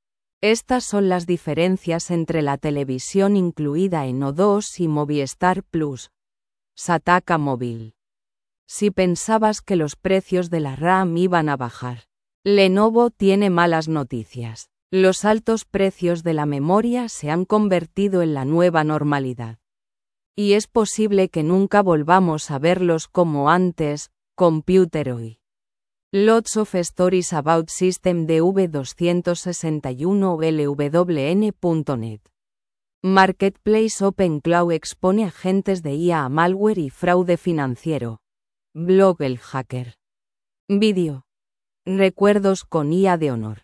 Estas son las diferencias entre la televisión incluida en O dos y Movistar Plus. Sataka Móvil. Si pensabas que los precios de la RAM iban a bajar, Lenovo tiene malas noticias. Los altos precios de la memoria se han convertido en la nueva normalidad. Y es posible que nunca volvamos a verlos como antes. Computer hoy. Lots of Stories About System D V doscientos sesenta y uno L W N punto net. Marketplace Open Cloud expone agentes de I A a malware y fraude financiero. Blog El Hacker. Vídeo. Recuerdos con I A de honor.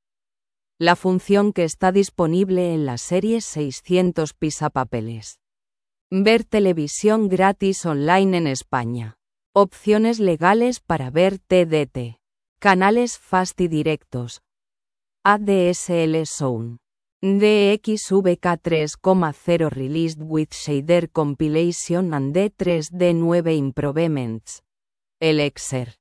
La función que está disponible en la serie seiscientos pisapapeles. Ver televisión gratis online en España. Opciones legales para ver T D T. Canales fast y directos. A D S L Zone. D X V K tres punto cero Released with Shader Compilation and D tres D nueve Improvements. Elixir.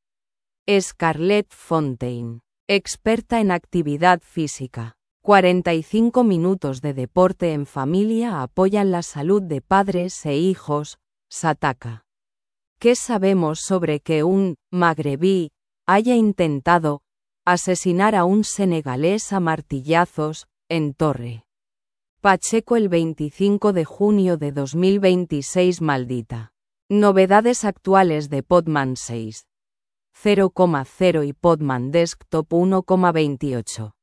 Scarlett Fontaine. Experta en actividad física. cuarenta y cinco minutos de deporte en familia apoyan la salud de padres e hijos. Sataka. ¿Qué sabemos sobre que un magrebí haya intentado asesinar a un senegalés a martillazos en Torre Pacheco el veinticinco de junio de dos mil veintiséis? Maldita. Novedades actuales de Podman seis punto cero punto cero y Podman Desktop uno punto veintiocho.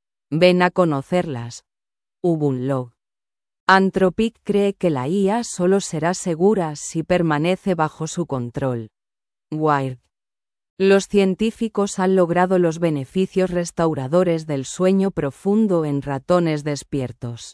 Ven a conocerlas. Ubunlog. Anthropic cree que la I A solo será segura si permanece bajo su control. Wired. Los científicos han logrado los beneficios restauradores del sueño profundo en ratones despiertos,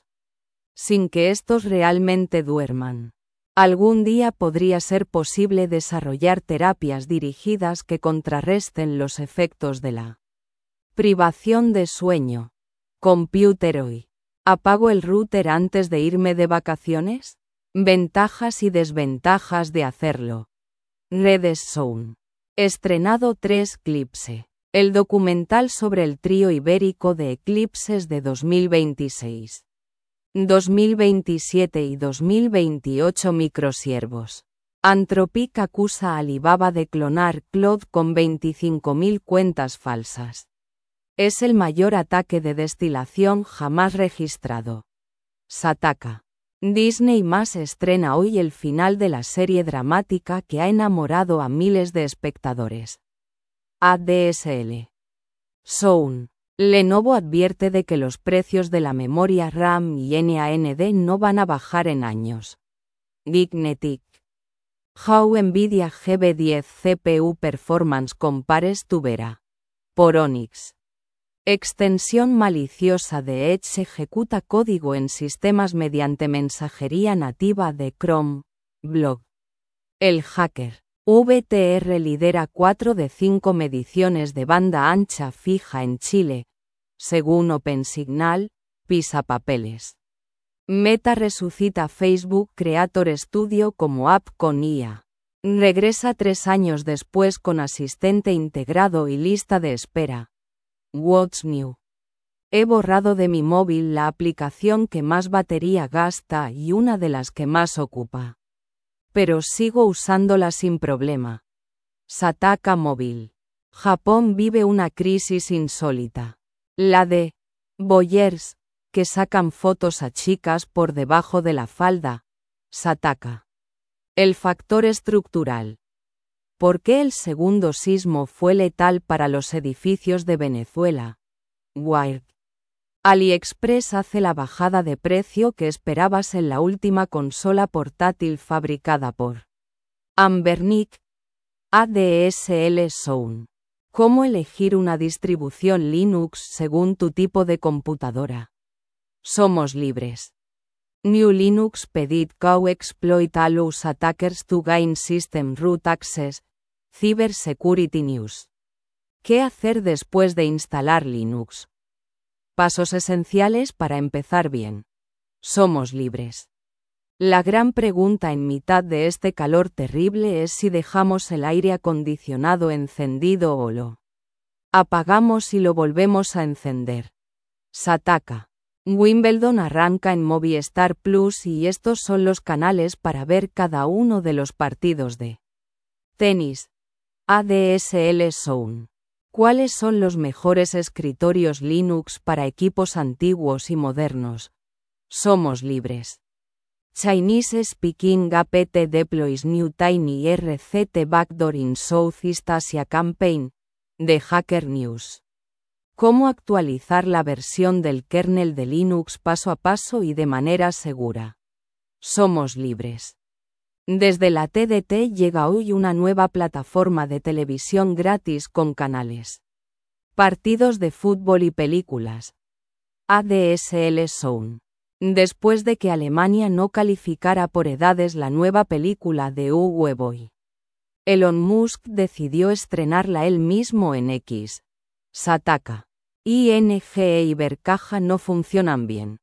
sin que estos realmente duerman. Algún día podría ser posible desarrollar terapias dirigidas que contrarresten los efectos de la privación de sueño. Computer hoy. ¿Apago el router antes de irme de vacaciones? Ventajas y desventajas de hacerlo. Redes Zone. Estrenado tres Eclipse. El documental sobre el trío ibérico de eclipses de dos mil veintiséis, dos mil veintisiete y dos mil veintiocho. Microsiervos. Anthropic acusa a Alibaba de clonar Claude con veinticinco mil cuentas falsas. Es el mayor ataque de destilación jamás registrado. Sataka. Disney más estrena hoy el final de la serie dramática que ha enamorado a miles de espectadores. A D S L. Zone. Lenovo advierte de que los precios de la memoria RAM y N A N D no van a bajar en años. Geeknetic. How Nvidia G B diez C P U Performance Compares to Vera. Por Onyx. Extensión maliciosa de Edge ejecuta código en sistemas mediante mensajería nativa de Chrome. Blog. El hacker. V T R lidera cuatro de cinco mediciones de banda ancha fija en Chile, según OpenSignal, Pisapapeles. Meta resucita Facebook Creator Studio como app con I A. Regresa tres años después con asistente integrado y lista de espera. What's New? He borrado de mi móvil la aplicación que más batería gasta y una de las que más ocupa. Pero sigo usándola sin problema. Sataka Móvil. Japón vive una crisis insólita. La de voyeurs, que sacan fotos a chicas por debajo de la falda. Sataka. El factor estructural. ¿Por qué el segundo sismo fue letal para los edificios de Venezuela? Wired. AliExpress hace la bajada de precio que esperabas en la última consola portátil fabricada por Anbernic. A D S L Zone. ¿Cómo elegir una distribución Linux según tu tipo de computadora? Somos libres. New Linux Pedit Cow Exploit Allows Attackers to Gain System Root Access. Cybersecurity News. ¿Qué hacer después de instalar Linux? Pasos esenciales para empezar bien. Somos libres. La gran pregunta en mitad de este calor terrible es si dejamos el aire acondicionado encendido o lo apagamos y lo volvemos a encender. Sataka. Wimbledon arranca en Movistar Plus y estos son los canales para ver cada uno de los partidos de tenis. A D S L Zone. ¿Cuáles son los mejores escritorios Linux para equipos antiguos y modernos? Somos libres. Chinese Speaking Apt Deploys New Tiny R C T Backdoor in Southeast Asia Campaign. De Hacker News. ¿Cómo actualizar la versión del kernel de Linux paso a paso y de manera segura? Somos libres. Desde la T D T llega hoy una nueva plataforma de televisión gratis con canales, partidos de fútbol y películas. A D S L Zone. Después de que Alemania no calificara por edades la nueva película de Uwe Boll, Elon Musk decidió estrenarla él mismo en X. Sataka. I N G e Ibercaja no funcionan bien.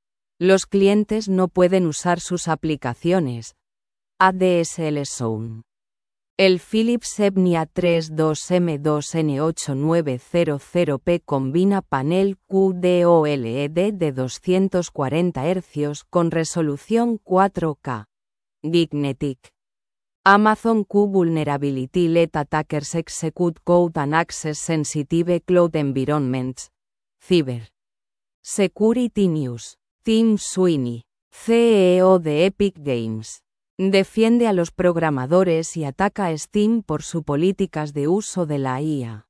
Los clientes no pueden usar sus aplicaciones. A D S L Zone. El Philips Evnia treinta y dos M dos N ocho nueve cero cero P combina panel Q D O L E D de doscientos cuarenta hercios con resolución cuatro K. Geeknetic. Amazon Q Vulnerability Let Attackers Execute Code and Access Sensitive Cloud Environments. Cyber Security News. Tim Sweeney, C E O de Epic Games, defiende a los programadores y ataca a Steam por sus políticas de uso de la I A.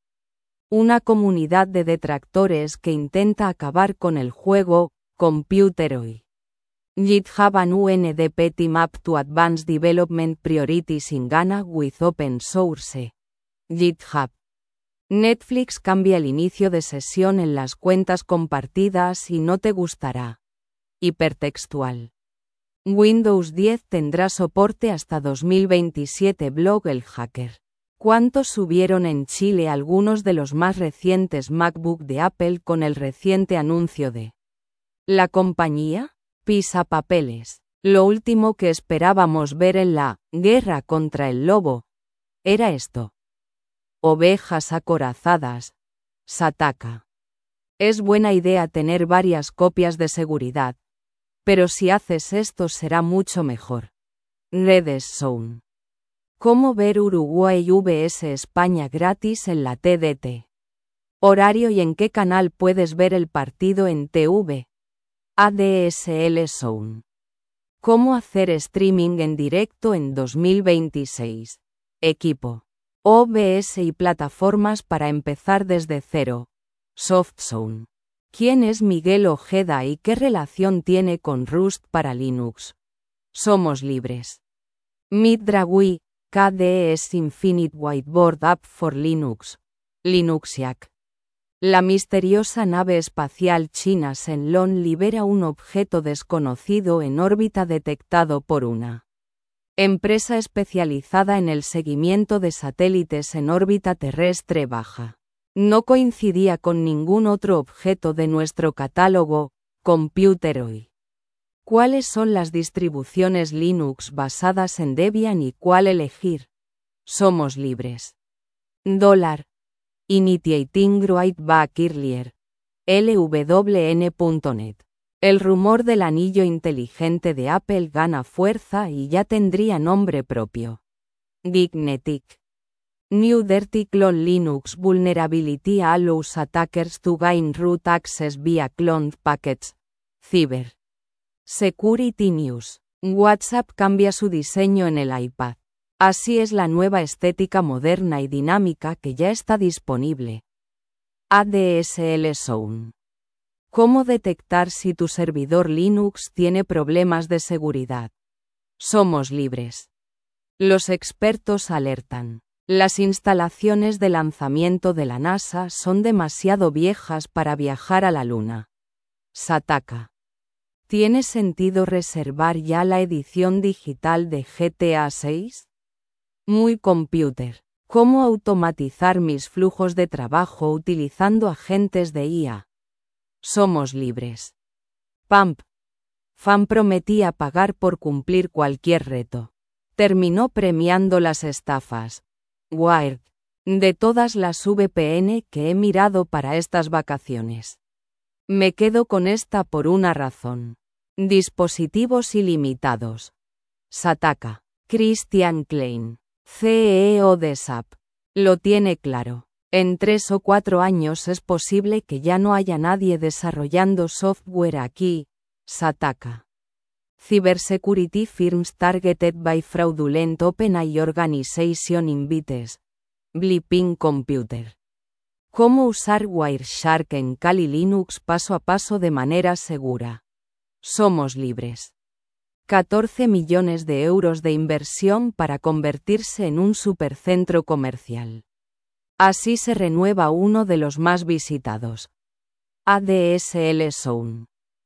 Una comunidad de detractores que intenta acabar con el juego Computeroid. GitHub and U N D P team up to advance development priorities in Ghana with open source. GitHub. Netflix cambia el inicio de sesión en las cuentas compartidas y no te gustará. Hipertextual. Windows diez tendrá soporte hasta dos mil veintisiete. Blog El Hacker. ¿Cuánto subieron en Chile algunos de los más recientes MacBook de Apple con el reciente anuncio de la compañía? Pisapapeles. Lo último que esperábamos ver en la guerra contra el lobo era esto. Ovejas acorazadas. Sataka. Es buena idea tener varias copias de seguridad, pero si haces esto será mucho mejor. Redes Zone. ¿Cómo ver Uruguay vs España gratis en la T D T? Horario y en qué canal puedes ver el partido en T V. A D S L Zone. ¿Cómo hacer streaming en directo en dos mil veintiséis? Equipo. O B S y plataformas para empezar desde cero. SoftZone. ¿Quién es Miguel Ojeda y qué relación tiene con Rust para Linux? Somos libres. MidDraGUI, K D E S Infinite Whiteboard App for Linux. Linuxiac. La misteriosa nave espacial china Shenlong libera un objeto desconocido en órbita detectado por una empresa especializada en el seguimiento de satélites en órbita terrestre baja. No coincidía con ningún otro objeto de nuestro catálogo, Computeroid. ¿Cuáles son las distribuciones Linux basadas en Debian y cuál elegir? Somos libres. Dólar. Initiating Right Back Earlier. L W N punto net. El rumor del anillo inteligente de Apple gana fuerza y ya tendría nombre propio. Geeknetic. New Dirty Clone Linux Vulnerability allows attackers to gain root access via cloned packets. Cyber Security News. WhatsApp cambia su diseño en el iPad. Así es la nueva estética moderna y dinámica que ya está disponible. A D S L Zone. ¿Cómo detectar si tu servidor Linux tiene problemas de seguridad? Somos libres. Los expertos alertan. Las instalaciones de lanzamiento de la NASA son demasiado viejas para viajar a la Luna. Sataka. ¿Tiene sentido reservar ya la edición digital de G T A seis? Muy Computer. ¿Cómo automatizar mis flujos de trabajo utilizando agentes de I A? Somos libres. Pump. Fan prometía pagar por cumplir cualquier reto. Terminó premiando las estafas. Wired. De todas las V P N que he mirado para estas vacaciones, me quedo con esta por una razón. Dispositivos ilimitados. Sataka. Christian Klein. C E O de S A P. Lo tiene claro. En tres o cuatro años es posible que ya no haya nadie desarrollando software aquí. Sataka. Cybersecurity firms targeted by fraudulent OpenAI organization invites. Blipping Computer. ¿Cómo usar Wireshark en Kali Linux paso a paso de manera segura? Somos libres. catorce millones de euros de inversión para convertirse en un supercentro comercial. Así se renueva uno de los más visitados. A D S L Zone.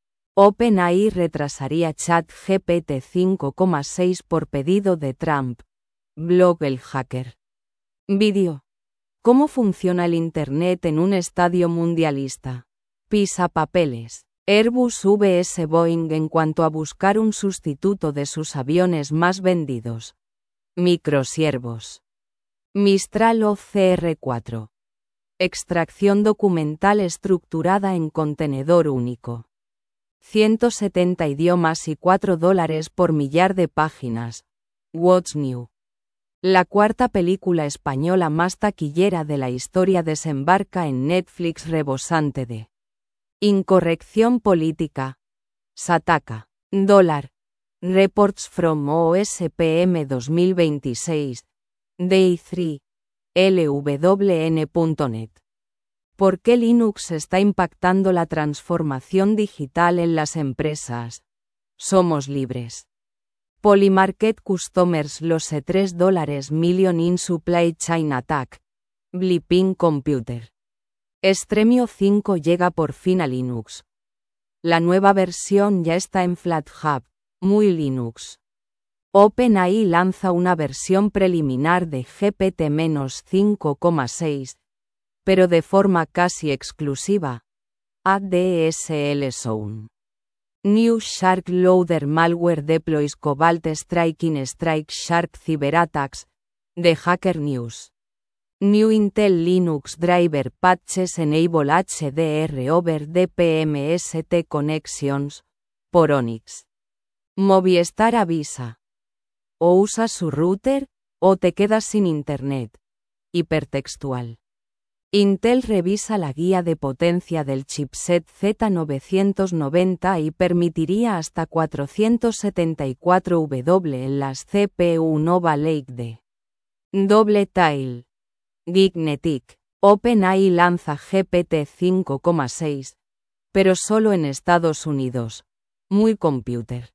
OpenAI retrasaría ChatGPT cinco punto seis por pedido de Trump. Blog El Hacker. Vídeo. ¿Cómo funciona el Internet en un estadio mundialista? Pisapapeles. Airbus vs Boeing en cuanto a buscar un sustituto de sus aviones más vendidos. Microsiervos. Mistral O C R cuatro. Extracción documental estructurada en contenedor único. ciento setenta idiomas y cuatro dólares por millar de páginas. What's New. La cuarta película española más taquillera de la historia desembarca en Netflix rebosante de incorrección política. Sataka. Dólar. Reports from O S P M dos mil veintiséis. Day tres. L W N punto net. ¿Por qué Linux está impactando la transformación digital en las empresas? Somos libres. Polymarket Customers lose tres dólares million in supply chain attack. Blipping Computer. Extremio cinco llega por fin a Linux. La nueva versión ya está en FlatHub, muy Linux. OpenAI lanza una versión preliminar de G P T cinco punto seis, pero de forma casi exclusiva. A D S L Zone. New Shark Loader Malware Deploys Cobalt Strike in Strike Shark Cyberattacks. The Hacker News. New Intel Linux Driver Patches Enable H D R over D P M S T Connections. Por Onyx. Movistar avisa. O usas su router, o te quedas sin internet. Hipertextual. Intel revisa la guía de potencia del chipset Z novecientos noventa y permitiría hasta cuatrocientos setenta y cuatro watt en las C P U Nova Lake de Double Tail. Geeknetic. OpenAI lanza G P T cinco coma seis, pero solo en Estados Unidos. Muy computer.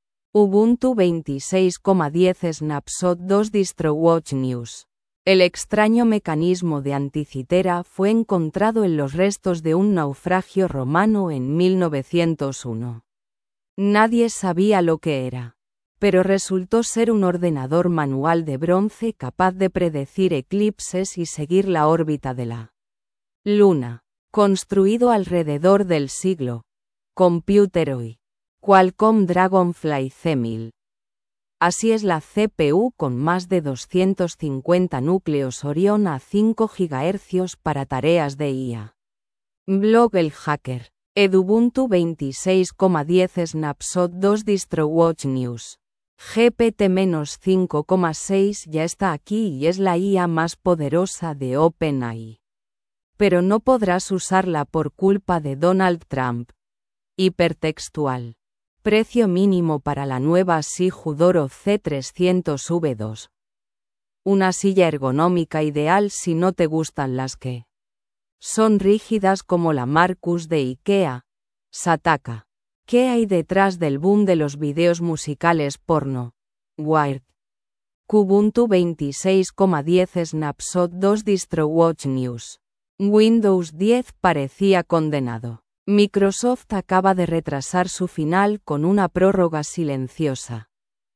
Ubuntu veintiséis coma diez Snapshot dos DistroWatch News. El extraño mecanismo de anticitera fue encontrado en los restos de un naufragio romano en mil novecientos uno. Nadie sabía lo que era, pero resultó ser un ordenador manual de bronce capaz de predecir eclipses y seguir la órbita de la Luna, construido alrededor del siglo. Computeroid. Qualcomm Dragonfly C mil. Así es la C P U con más de doscientos cincuenta núcleos Orion a cinco gigahercios para tareas de I A. Blog El Hacker. Edubuntu veintiséis coma diez Snapshot dos DistroWatch News. G P T cinco coma seis ya está aquí y es la I A más poderosa de OpenAI. Pero no podrás usarla por culpa de Donald Trump. Hipertextual. Precio mínimo para la nueva Sihudoro C trescientos V dos. Una silla ergonómica ideal si no te gustan las que son rígidas como la Marcus de IKEA. Sataka. ¿Qué hay detrás del boom de los videos musicales porno? Wired. Kubuntu veintiséis coma diez Snapshot dos DistroWatch News. Windows diez parecía condenado. Microsoft acaba de retrasar su final con una prórroga silenciosa.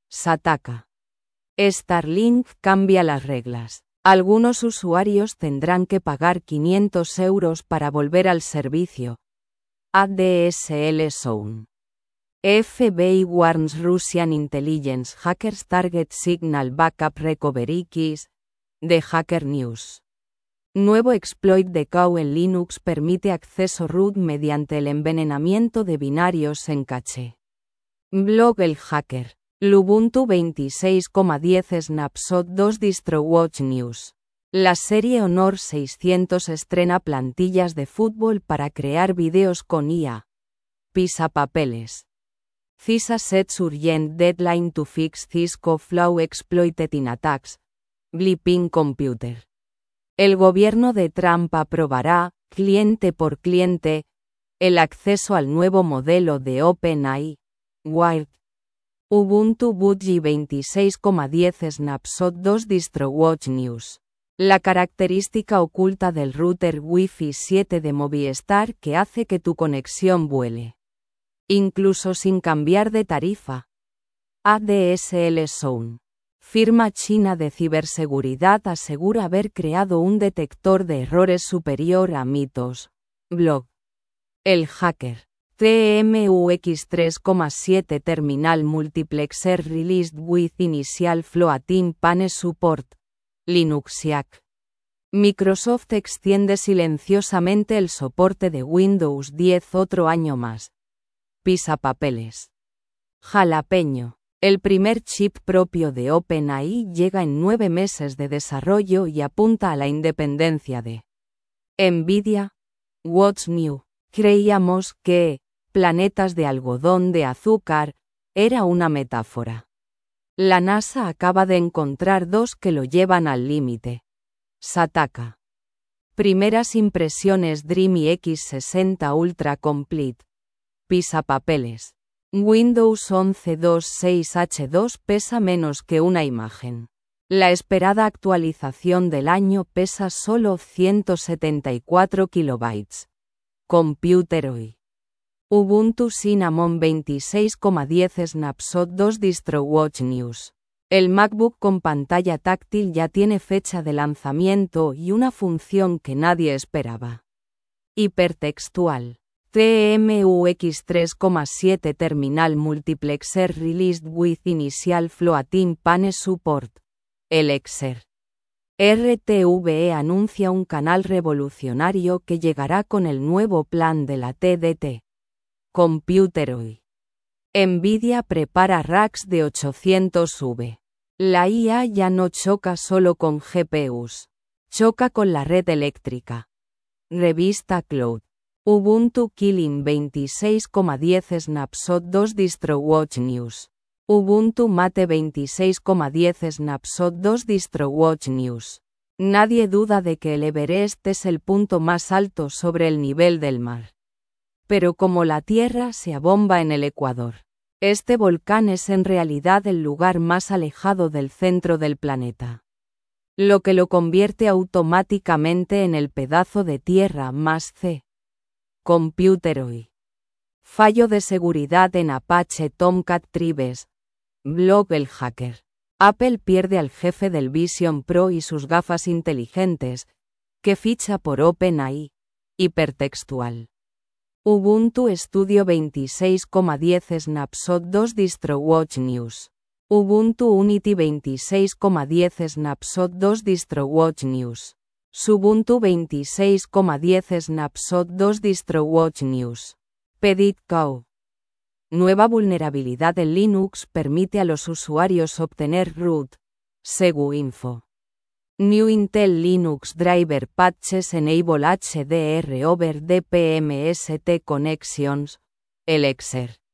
Sataka. Starlink cambia las reglas. Algunos usuarios tendrán que pagar quinientos euros para volver al servicio. A D S L Zone. F B I warns Russian intelligence hackers target signal backup recovery keys. The Hacker News. Nuevo exploit de C A U en Linux permite acceso root mediante el envenenamiento de binarios en caché. Blog El Hacker. Ubuntu veintiséis coma diez Snapshot dos DistroWatch News. La serie Honor seiscientos estrena plantillas de fútbol para crear videos con I A. Pisapapeles. CISA sets urgent deadline to fix Cisco flaw exploited in attacks. Blipping Computer. El gobierno de Trump aprobará, cliente por cliente, el acceso al nuevo modelo de OpenAI. Wired. Ubuntu Budgie veintiséis coma diez Snapshot dos DistroWatch News. La característica oculta del router Wi-Fi siete de Movistar que hace que tu conexión vuele. Incluso sin cambiar de tarifa. A D S L Zone. Firma china de ciberseguridad asegura haber creado un detector de errores superior a mitos. Blog. El Hacker. T M U X tres coma siete Terminal Multiplexer Released with Initial Floating Pane Support. Linuxiac. Microsoft extiende silenciosamente el soporte de Windows diez otro año más. Pisapapeles. Jalapeño. El primer chip propio de OpenAI llega en nueve meses de desarrollo y apunta a la independencia de Nvidia. What's New? Creíamos que planetas de algodón de azúcar era una metáfora. La NASA acaba de encontrar dos que lo llevan al límite. Sataka. Primeras impresiones Dreamy X sesenta Ultra Complete. Pisapapeles. Windows once punto veintiséis H dos pesa menos que una imagen. La esperada actualización del año pesa solo ciento setenta y cuatro kilobytes. Computeroid. Ubuntu Cinnamon veintiséis coma diez Snapshot dos DistroWatch News. El MacBook con pantalla táctil ya tiene fecha de lanzamiento y una función que nadie esperaba. Hipertextual. T M U X tres coma siete Terminal Multiplexer Released with Initial Floating Pane Support. Elixir. R T V E anuncia un canal revolucionario que llegará con el nuevo plan de la T D T. Computeroid. Nvidia prepara racks de ochocientos watt. La I A ya no choca solo con G P Us. Choca con la red eléctrica. Revista Cloud. Ubuntu Killing veintiséis coma diez Snapshot dos DistroWatch News. Ubuntu Mate veintiséis coma diez Snapshot dos DistroWatch News. Nadie duda de que el Everest es el punto más alto sobre el nivel del mar. Pero como la Tierra se abomba en el Ecuador, este volcán es en realidad el lugar más alejado del centro del planeta, lo que lo convierte automáticamente en el pedazo de tierra más C. Computer hoy. Fallo de seguridad en Apache Tomcat Tribes. Blog El Hacker. Apple pierde al jefe del Vision Pro y sus gafas inteligentes, que ficha por OpenAI. Hipertextual. Ubuntu Studio veintiséis coma diez Snapshot dos DistroWatch News. Ubuntu Unity veintiséis coma diez Snapshot dos DistroWatch News. Ubuntu veintiséis coma diez Snapshot dos DistroWatch News. PeditCow. Nueva vulnerabilidad en Linux permite a los usuarios obtener root. SeguInfo. New Intel Linux Driver Patches Enable H D R over D P M S T Connections. Elixir.